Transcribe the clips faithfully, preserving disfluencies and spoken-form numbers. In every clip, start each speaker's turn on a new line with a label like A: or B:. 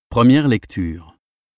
A: Première lecture.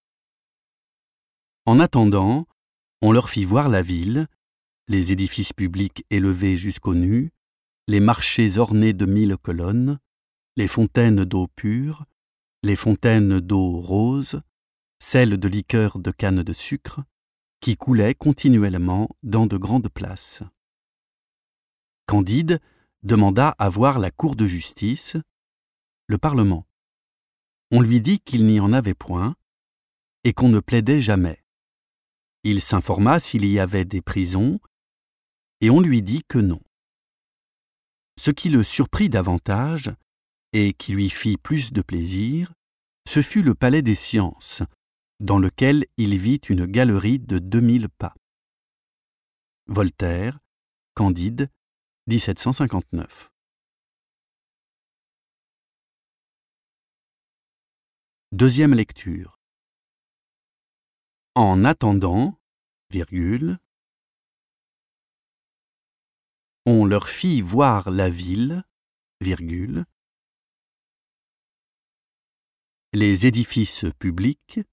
A: En attendant, on leur fit voir la ville, les édifices publics élevés jusqu'aux nues, les marchés ornés de mille colonnes, les fontaines d'eau pure, les fontaines d'eau rose, celles de liqueur de canne de sucre, qui coulaient continuellement dans de grandes places. Candide demanda à voir la cour de justice, le Parlement. On lui dit qu'il n'y en avait point et qu'on ne plaidait jamais. Il s'informa s'il y avait des prisons et on lui dit que non. Ce qui le surprit davantage et qui lui fit plus de plaisir, ce fut le palais des sciences, dans lequel il vit une galerie de deux mille pas. Voltaire, Candide, dix-sept cent cinquante-neuf. Deuxième lecture. En attendant, virgule, on leur fit voir la ville, virgule, les édifices publics,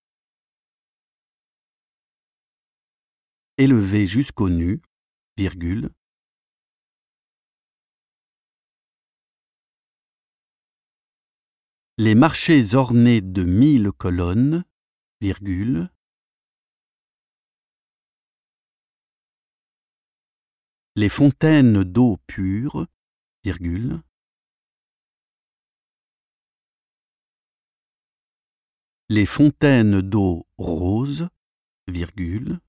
A: élevés jusqu'aux nues, virgule, les marchés ornés de mille colonnes, virgule, les fontaines d'eau pure, virgule, les fontaines d'eau rose, virgule,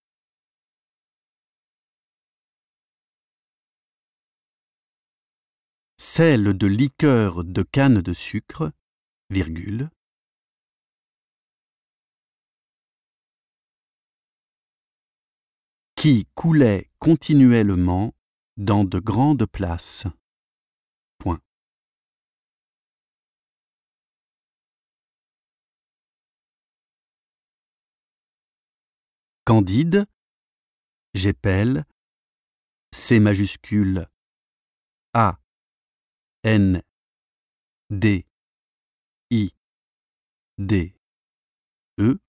A: celles de liqueur de canne de sucre, virgule, qui coulaient continuellement dans de grandes places. Point. Candide, j'épelle, C majuscule, A, N, D, I, D, E,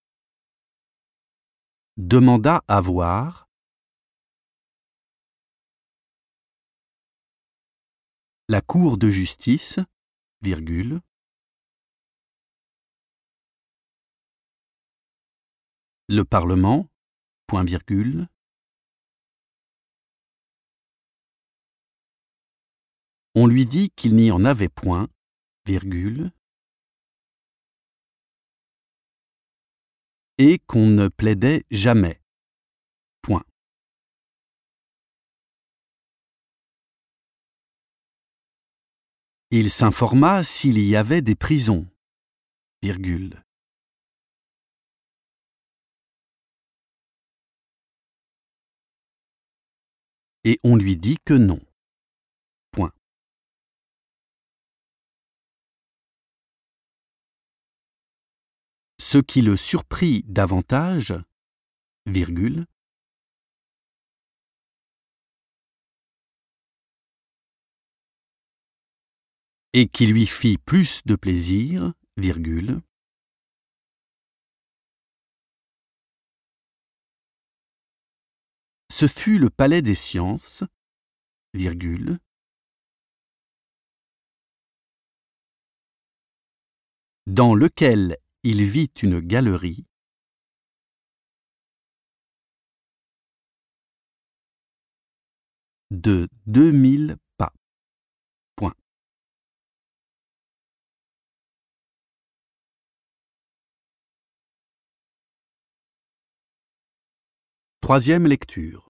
A: demanda à voir la cour de justice, virgule, le Parlement, point virgule, on lui dit qu'il n'y en avait point, virgule, et qu'on ne plaidait jamais, point. Il s'informa s'il y avait des prisons, virgule. Et on lui dit que non, point. Ce qui le surprit davantage, virgule, et qui lui fit plus de plaisir, virgule, ce fut le palais des sciences, virgule, dans lequel il vit une galerie de deux mille pas. Point. Troisième lecture.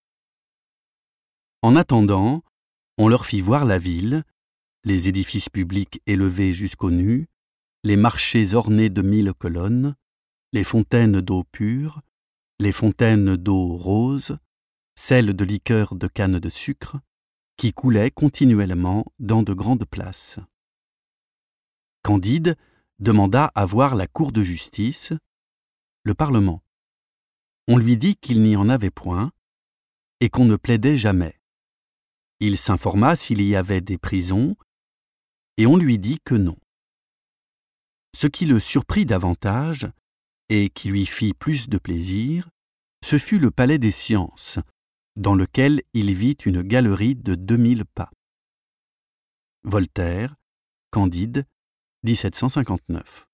A: En attendant, on leur fit voir la ville, les édifices publics élevés jusqu'aux nues, les marchés ornés de mille colonnes, les fontaines d'eau pure, les fontaines d'eau rose, celles de liqueur de canne de sucre, qui coulaient continuellement dans de grandes places. Candide demanda à voir la cour de justice, le Parlement. On lui dit qu'il n'y en avait point et qu'on ne plaidait jamais. Il s'informa s'il y avait des prisons et on lui dit que non. Ce qui le surprit davantage, et qui lui fit plus de plaisir, ce fut le palais des sciences, dans lequel il vit une galerie de deux mille pas. Voltaire, Candide, dix-sept cent cinquante-neuf.